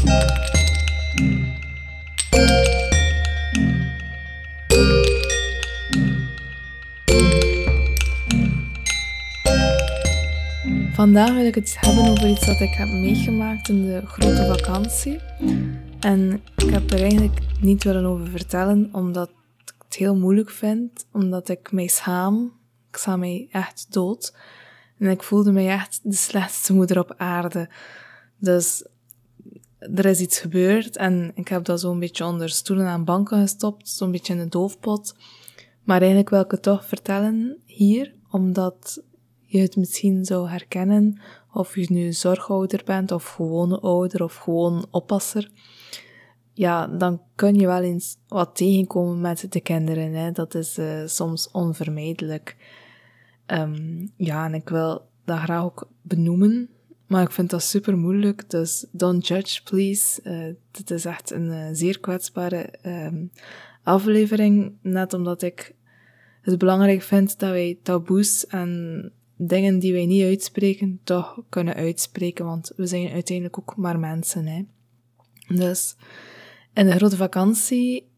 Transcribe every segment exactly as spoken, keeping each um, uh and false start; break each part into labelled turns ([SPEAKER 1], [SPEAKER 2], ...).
[SPEAKER 1] Vandaag wil ik het hebben over iets dat ik heb meegemaakt in de grote vakantie. En ik heb er eigenlijk niet willen over vertellen, omdat ik het heel moeilijk vind. Omdat ik mij schaam. Ik schaam mij echt dood. En ik voelde mij echt de slechtste moeder op aarde. Dus er is iets gebeurd en ik heb dat zo'n beetje onder stoelen en banken gestopt. Zo'n beetje in de doofpot. Maar eigenlijk wil ik het toch vertellen hier, omdat je het misschien zou herkennen, of je nu zorgouder bent, of gewone ouder, of gewoon oppasser. Ja, dan kun je wel eens wat tegenkomen met de kinderen, hè. Dat is uh, soms onvermijdelijk. Um, ja, en ik wil dat graag ook benoemen, maar ik vind dat super moeilijk, dus don't judge, please. Uh, dit is echt een uh, zeer kwetsbare um, aflevering, net omdat ik het belangrijk vind dat wij taboes en dingen die wij niet uitspreken, toch kunnen uitspreken, want we zijn uiteindelijk ook maar mensen, hè. Dus, in de grote vakantie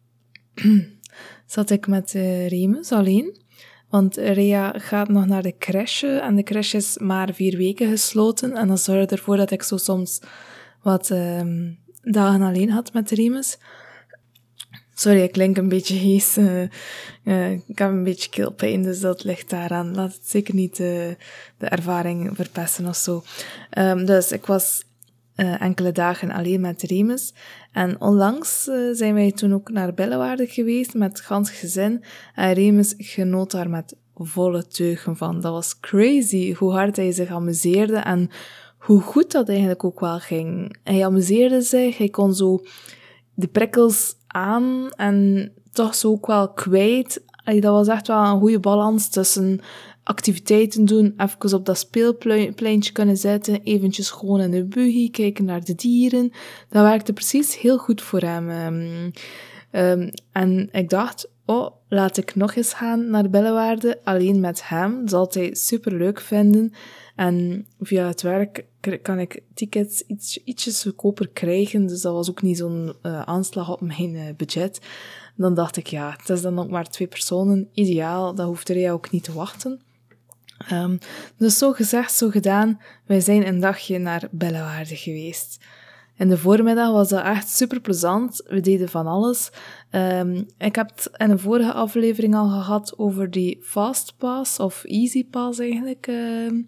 [SPEAKER 1] zat ik met uh, Remus alleen, want Rea gaat nog naar de crèche, en de crèche is maar vier weken gesloten, en dat zorgde ervoor dat ik zo soms wat uh, dagen alleen had met Remus. Sorry, ik klink een beetje hees. Uh, uh, ik heb een beetje keelpijn, dus dat ligt daaraan. Laat het zeker niet uh, de ervaring verpesten of zo. Um, dus ik was uh, enkele dagen alleen met Remus. En onlangs uh, zijn wij toen ook naar Bellewaarde geweest met het gans gezin. En Remus genoot daar met volle teugen van. Dat was crazy hoe hard hij zich amuseerde en hoe goed dat eigenlijk ook wel ging. Hij amuseerde zich, hij kon zo de prikkels aan en toch zo ook wel kwijt. Allee, dat was echt wel een goede balans tussen activiteiten doen, even op dat speelpleintje kunnen zitten, eventjes gewoon in de buggy, kijken naar de dieren. Dat werkte precies heel goed voor hem. Um, um, en ik dacht, oh, laat ik nog eens gaan naar Bellewaarde, alleen met hem. Dat zal hij superleuk vinden. En via het werk kan ik tickets iets, ietsjes goedkoper krijgen, dus dat was ook niet zo'n uh, aanslag op mijn uh, budget. Dan dacht ik, ja, het is dan ook maar twee personen, ideaal, dat hoeft er ook niet te wachten. Um, dus zo gezegd, zo gedaan, wij zijn een dagje naar Bellewaarde geweest. In de voormiddag was dat echt super plezant. We deden van alles. Um, ik heb het in een vorige aflevering al gehad over die Fastpass, of EasyPass eigenlijk. Um,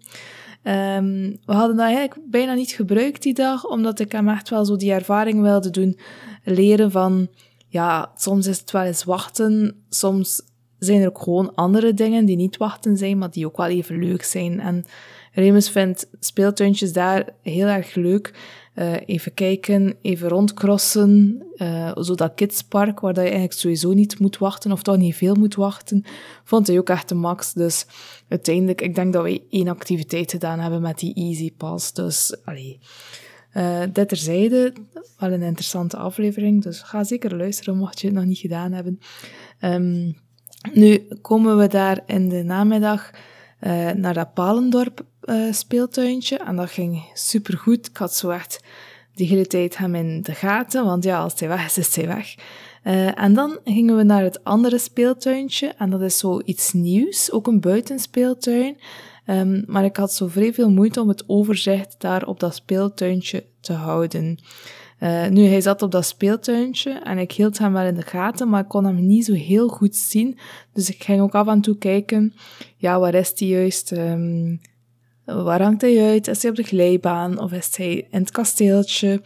[SPEAKER 1] um, we hadden dat eigenlijk bijna niet gebruikt die dag, omdat ik hem echt wel zo die ervaring wilde doen. Leren van, ja, soms is het wel eens wachten, soms zijn er ook gewoon andere dingen die niet wachten zijn, maar die ook wel even leuk zijn. En Remus vindt speeltuintjes daar heel erg leuk. Uh, even kijken, even rondcrossen, uh, zo dat kidspark, waar dat je eigenlijk sowieso niet moet wachten, of toch niet veel moet wachten, vond hij ook echt de max. Dus uiteindelijk, ik denk dat wij één activiteit gedaan hebben met die Easy Pass. Dus, allee. Uh, dit terzijde, wel een interessante aflevering, dus ga zeker luisteren, mocht je het nog niet gedaan hebben. Um, nu komen we daar in de namiddag uh, naar dat Palendorp uh, speeltuintje, en dat ging supergoed. Ik had zo echt de hele tijd hem in de gaten, want ja, als hij weg is, is hij weg. Uh, en dan gingen we naar het andere speeltuintje, en dat is zo iets nieuws, ook een buitenspeeltuin. Um, maar ik had zo vrij veel moeite om het overzicht daar op dat speeltuintje te houden. Uh, nu, hij zat op dat speeltuintje en ik hield hem wel in de gaten, maar ik kon hem niet zo heel goed zien. Dus ik ging ook af en toe kijken, ja, waar is hij juist? Um, waar hangt hij uit? Is hij op de glijbaan of is hij in het kasteeltje?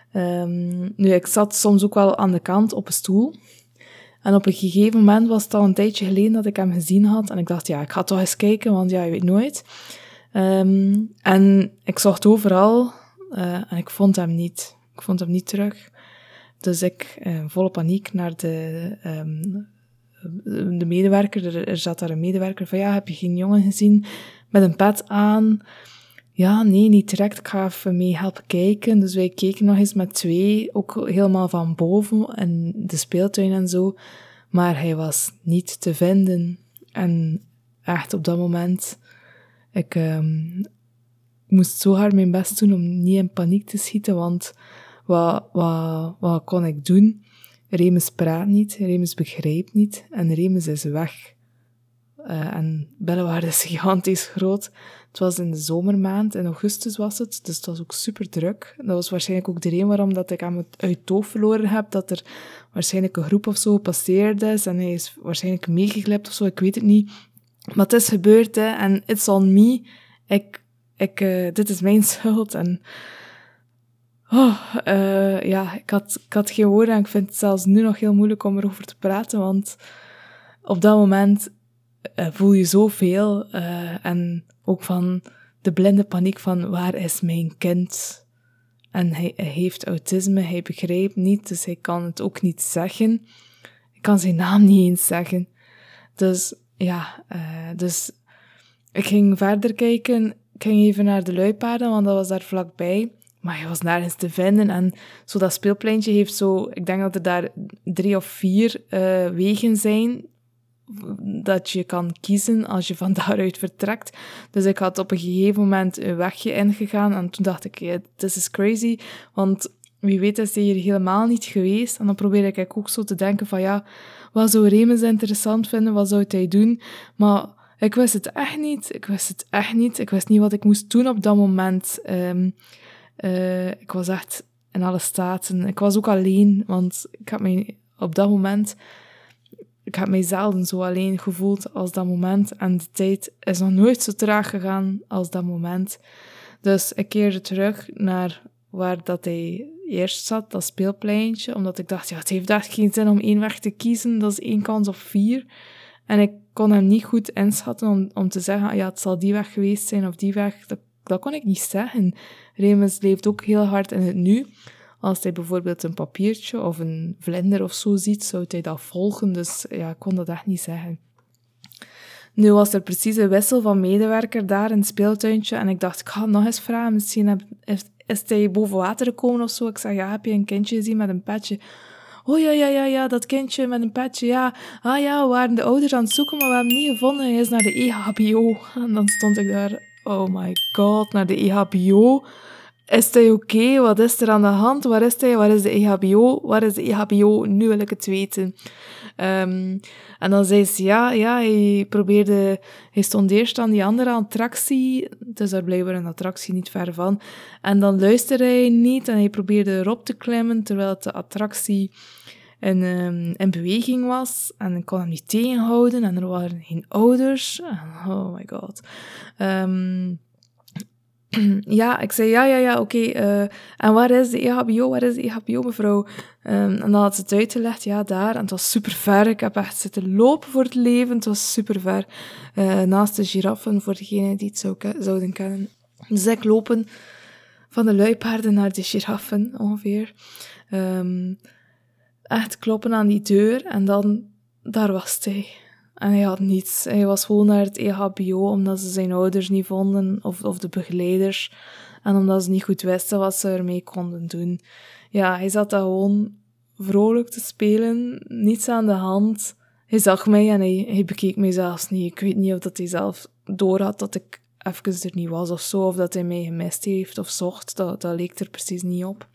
[SPEAKER 1] Um, nu, ik zat soms ook wel aan de kant op een stoel. En op een gegeven moment was het al een tijdje geleden dat ik hem gezien had. En ik dacht, ja, ik ga toch eens kijken, want ja, je weet nooit. Um, en ik zocht overal uh, en ik vond hem niet. Ik vond hem niet terug. Dus ik, uh, volle paniek, naar de, um, de medewerker. Er, er zat daar een medewerker van, ja, heb je geen jongen gezien met een pet aan? Ja, nee, niet direct. Ik ga even mee helpen kijken. Dus wij keken nog eens met twee, ook helemaal van boven, en de speeltuin en zo. Maar hij was niet te vinden. En echt op dat moment, ik um, moest zo hard mijn best doen om niet in paniek te schieten, want wat, wat, wat kon ik doen? Remus praat niet, Remus begrijpt niet en Remus is weg. Uh, en Bellewaarde is gigantisch groot. Het was in de zomermaand, in augustus was het, dus het was ook super druk. Dat was waarschijnlijk ook de reden waarom dat ik hem uit het oog verloren heb, dat er waarschijnlijk een groep of zo gepasseerd is en hij is waarschijnlijk meegeglipt of zo, ik weet het niet. Maar het is gebeurd, hè, en it's on me. Ik, ik, uh, dit is mijn schuld en... Oh, uh, ja, ik had, ik had geen woorden en ik vind het zelfs nu nog heel moeilijk om erover te praten, want op dat moment uh, voel je zoveel uh, en ook van de blinde paniek van waar is mijn kind? En hij, hij heeft autisme, hij begrijpt niet, dus hij kan het ook niet zeggen. Ik kan zijn naam niet eens zeggen. Dus ja, uh, dus ik ging verder kijken, ik ging even naar de luipaarden, want dat was daar vlakbij. Maar hij was nergens te vinden. En zo dat speelpleintje heeft zo... Ik denk dat er daar drie of vier uh, wegen zijn dat je kan kiezen als je van daaruit vertrekt. Dus ik had op een gegeven moment een wegje ingegaan. En toen dacht ik, yeah, this is crazy. Want wie weet is hij hier helemaal niet geweest. En dan probeerde ik ook zo te denken van ja, wat zou Remus interessant vinden? Wat zou hij doen? Maar... ik wist het echt niet. Ik wist het echt niet. Ik wist niet wat ik moest doen op dat moment. Um, Uh, ik was echt in alle staten. Ik was ook alleen, want ik heb mij op dat moment... Ik heb mij zelden zo alleen gevoeld als dat moment. En de tijd is nog nooit zo traag gegaan als dat moment. Dus ik keerde terug naar waar dat hij eerst zat, dat speelpleintje. Omdat ik dacht, ja, het heeft echt geen zin om één weg te kiezen. Dat is één kans op vier. En ik kon hem niet goed inschatten om, om te zeggen, ja, het zal die weg geweest zijn of die weg. Dat, dat kon ik niet zeggen. Remus leeft ook heel hard in het nu. Als hij bijvoorbeeld een papiertje of een vlinder of zo ziet, zou hij dat volgen. Dus ja, ik kon dat echt niet zeggen. Nu was er precies een wissel van medewerker daar in het speeltuintje. En ik dacht, ik ga het nog eens vragen. Misschien heb, is, is hij boven water gekomen of zo. Ik zeg, ja, heb je een kindje gezien met een petje? Oh ja, ja, ja, ja, dat kindje met een petje, ja. Ah ja, we waren de ouders aan het zoeken, maar we hebben hem niet gevonden. Hij is naar de E H B O. En dan stond ik daar, oh my god, naar de E H B O. Is hij oké? Okay? Wat is er aan de hand? Waar is hij? Waar is de E H B O? Waar is de E H B O? Nu wil ik het weten. Um, en dan zei ze, ja, ja, hij probeerde... Hij stond eerst aan die andere attractie. Het is daar blijkbaar een attractie niet ver van. En dan luisterde hij niet en hij probeerde erop te klimmen, terwijl de attractie in, um, in beweging was. En ik kon hem niet tegenhouden en er waren geen ouders. Oh my god. Um, Ja, ik zei, ja, ja, ja, oké, okay, uh, en waar is de E H B O, waar is de E H B O, mevrouw? Um, en dan had ze het uitgelegd, ja, daar, en het was super ver, ik heb echt zitten lopen voor het leven, het was super ver, uh, naast de giraffen, voor degenen die het zou ke- zouden kennen. Dus ik lopen van de luipaarden naar de giraffen, ongeveer. Um, echt kloppen aan die deur, en dan, daar was hij. En hij had niets. Hij was gewoon naar het E H B O, omdat ze zijn ouders niet vonden, of, of de begeleiders. En omdat ze niet goed wisten wat ze ermee konden doen. Ja, hij zat daar gewoon vrolijk te spelen, niets aan de hand. Hij zag mij en hij, hij bekeek mij zelfs niet. Ik weet niet of dat hij zelf doorhad dat ik even er niet was of zo, of dat hij mij gemist heeft of zocht. Dat, dat leek er precies niet op.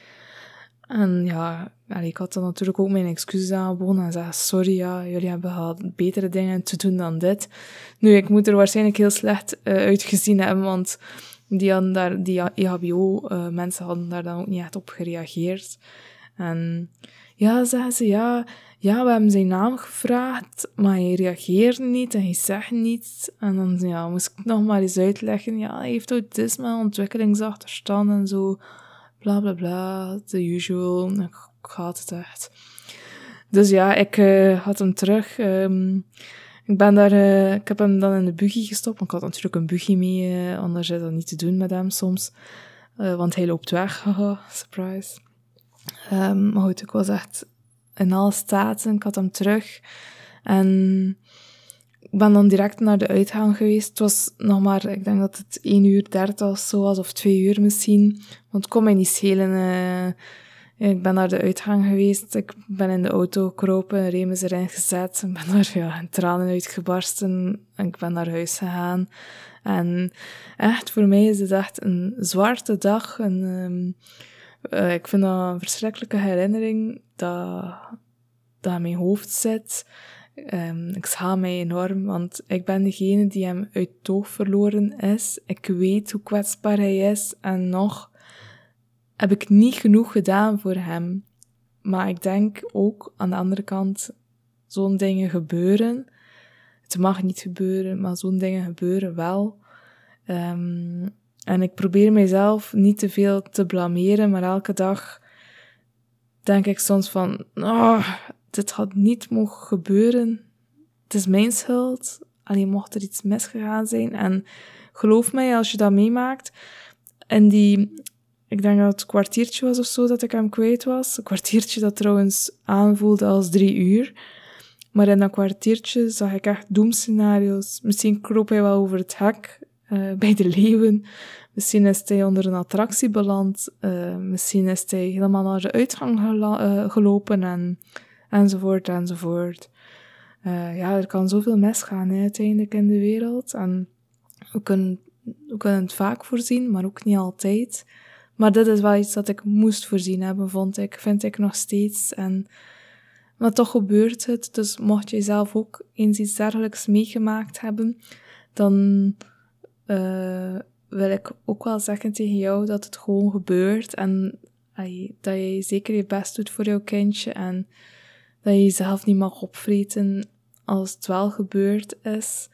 [SPEAKER 1] En ja, ik had dan natuurlijk ook mijn excuses aangeboden en zei, sorry, ja, jullie hebben gehad betere dingen te doen dan dit. Nu, ik moet er waarschijnlijk heel slecht uh, uitgezien hebben, want die, hadden daar, die E H B O-mensen uh, hadden daar dan ook niet echt op gereageerd. En ja, zeggen ze, ja, ja, we hebben zijn naam gevraagd, maar hij reageerde niet en hij zegt niets. En dan ja, moest ik nog maar eens uitleggen, ja, hij heeft autisme, ontwikkelingsachterstand en zo. Bla, bla, bla, the usual. Ik had het echt. Dus ja, ik uh, had hem terug. Um, ik ben daar, uh, ik heb hem dan in de buggy gestopt. Ik had natuurlijk een buggy mee, uh, anders is dat niet te doen met hem soms. Uh, want hij loopt weg. Haha, surprise. Um, maar goed, ik was echt in alle staten. Ik had hem terug. En ik ben dan direct naar de uitgang geweest. Het was nog maar, ik denk dat het één uur dertig of zo was, of twee uur misschien. Want het kon mij niet schelen. Uh, ik ben naar de uitgang geweest. Ik ben in de auto gekropen, Remus erin gezet. Ik ben daar ja, in tranen uitgebarsten. En ik ben naar huis gegaan. En echt, voor mij is het echt een zwarte dag. Een, um, Uh, ik vind dat een verschrikkelijke herinnering dat, dat in mijn hoofd zit. Um, ik schaam mij enorm, want ik ben degene die hem uit het oog verloren is. Ik weet hoe kwetsbaar hij is en nog heb ik niet genoeg gedaan voor hem. Maar ik denk ook aan de andere kant, zo'n dingen gebeuren. Het mag niet gebeuren, maar zo'n dingen gebeuren wel. Um, en ik probeer mijzelf niet te veel te blameren, maar elke dag denk ik soms van, oh, dit had niet mogen gebeuren. Het is mijn schuld. Alleen mocht er iets misgegaan zijn. En geloof mij, als je dat meemaakt, en die, ik denk dat het een kwartiertje was of zo dat ik hem kwijt was. Een kwartiertje dat trouwens aanvoelde als drie uur. Maar in dat kwartiertje zag ik echt doemscenario's. Misschien kroop hij wel over het hek uh, bij de leeuwen. Misschien is hij onder een attractie beland. Uh, misschien is hij helemaal naar de uitgang gela- uh, gelopen en, enzovoort, enzovoort. Uh, ja, er kan zoveel misgaan hè, uiteindelijk in de wereld. En we kunnen, we kunnen het vaak voorzien, maar ook niet altijd. Maar dit is wel iets dat ik moest voorzien hebben, vond ik. Vind ik nog steeds. En, maar toch gebeurt het. Dus mocht je zelf ook eens iets dergelijks meegemaakt hebben, dan uh, wil ik ook wel zeggen tegen jou dat het gewoon gebeurt. En ay, dat je zeker je best doet voor jouw kindje. En dat je jezelf niet mag opvreten als het wel gebeurd is.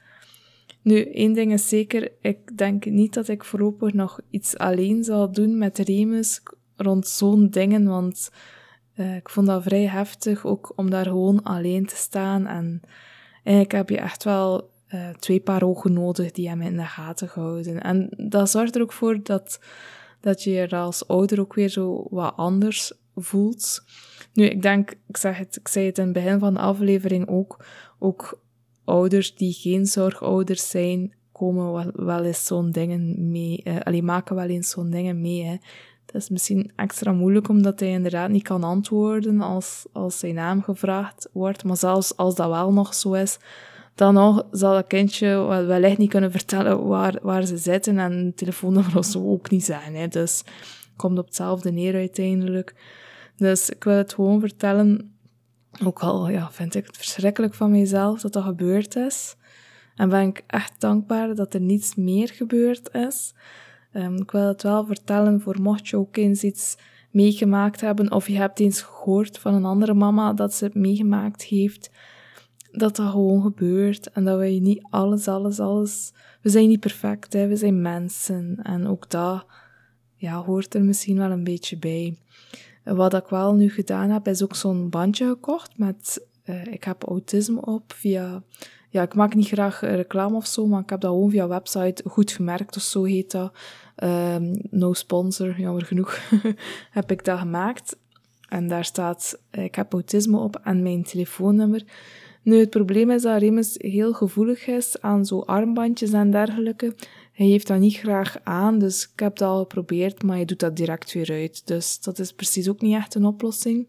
[SPEAKER 1] Nu, één ding is zeker, ik denk niet dat ik voorlopig nog iets alleen zal doen met Remus rond zo'n dingen, want uh, ik vond dat vrij heftig, ook om daar gewoon alleen te staan. En eigenlijk heb je echt wel uh, twee paar ogen nodig die hem in de gaten houden. En dat zorgt er ook voor dat, dat je je als ouder ook weer zo wat anders voelt. Nu, ik denk, ik, zeg het, ik zei het in het begin van de aflevering ook, ook ouders die geen zorgouders zijn, komen wel, wel eens zo'n dingen mee, uh, allee, maken wel eens zo'n dingen mee, hè. Dat is misschien extra moeilijk, omdat hij inderdaad niet kan antwoorden als, als zijn naam gevraagd wordt, maar zelfs als dat wel nog zo is, dan nog zal het kindje wel, wellicht niet kunnen vertellen waar, waar ze zitten en een telefoonnummer of zo ook niet zijn, hè. Dus het komt op hetzelfde neer uiteindelijk. Dus ik wil het gewoon vertellen, ook al ja, vind ik het verschrikkelijk van mijzelf dat dat gebeurd is. En ben ik echt dankbaar dat er niets meer gebeurd is. Um, ik wil het wel vertellen voor mocht je ook eens iets meegemaakt hebben, of je hebt eens gehoord van een andere mama dat ze het meegemaakt heeft, dat dat gewoon gebeurt. En dat wij niet alles, alles, alles... We zijn niet perfect, hè? We zijn mensen. En ook dat ja, hoort er misschien wel een beetje bij. Wat ik wel nu gedaan heb, is ook zo'n bandje gekocht met, uh, ik heb autisme op via, ja, ik maak niet graag reclame of zo, maar ik heb dat gewoon via website Goed Gemerkt of zo heet dat. Um, no sponsor, jammer genoeg, heb ik dat gemaakt. En daar staat, uh, ik heb autisme op en mijn telefoonnummer. Nu, het probleem is dat Remus heel gevoelig is aan zo armbandjes en dergelijke. Hij heeft dat niet graag aan, dus ik heb dat al geprobeerd, maar hij doet dat direct weer uit. Dus dat is precies ook niet echt een oplossing.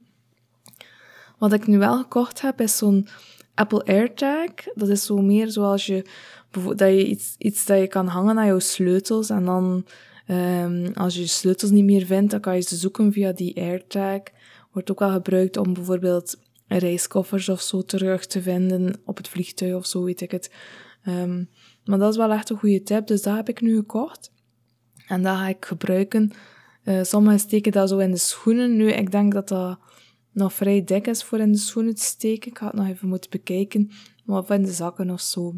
[SPEAKER 1] Wat ik nu wel gekocht heb, is zo'n Apple AirTag. Dat is zo meer zoals je, dat je iets, iets dat je kan hangen aan jouw sleutels. En dan, um, als je je sleutels niet meer vindt, dan kan je ze zoeken via die AirTag. Wordt ook wel gebruikt om bijvoorbeeld reiskoffers of zo terug te vinden op het vliegtuig of zo, weet ik het. Um, maar dat is wel echt een goede tip, dus dat heb ik nu gekocht. En dat ga ik gebruiken. Uh, sommigen steken dat zo in de schoenen. Nu, ik denk dat dat nog vrij dik is voor in de schoenen te steken. Ik ga het nog even moeten bekijken. Maar of in de zakken of zo.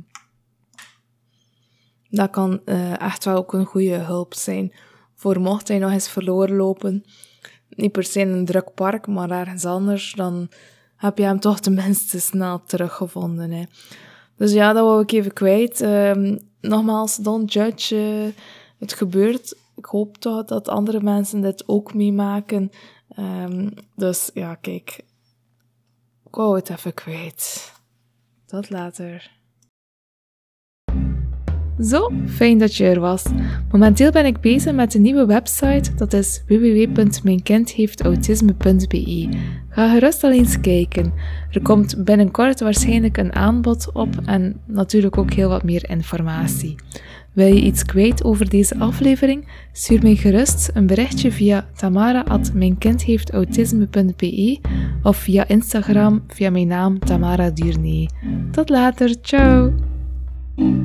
[SPEAKER 1] Dat kan uh, echt wel ook een goede hulp zijn. Voor mocht hij nog eens verloren lopen. Niet per se in een druk park, maar ergens anders. Dan heb je hem toch tenminste snel teruggevonden, hè. Dus ja, dat wou ik even kwijt. Um, nogmaals, don't judge. Uh, het gebeurt. Ik hoop toch dat andere mensen dit ook meemaken. Um, dus ja, kijk. Ik wou het even kwijt. Tot later. Zo, fijn dat je er was. Momenteel ben ik bezig met een nieuwe website, dat is w w w punt mijn kind heeft autisme punt b e. Ga gerust al eens kijken. Er komt binnenkort waarschijnlijk een aanbod op en natuurlijk ook heel wat meer informatie. Wil je iets kwijt over deze aflevering? Stuur mij gerust een berichtje via tamara at mijnkindheeftautisme punt b e of via Instagram via mijn naam Tamara Duurnay. Tot later, ciao!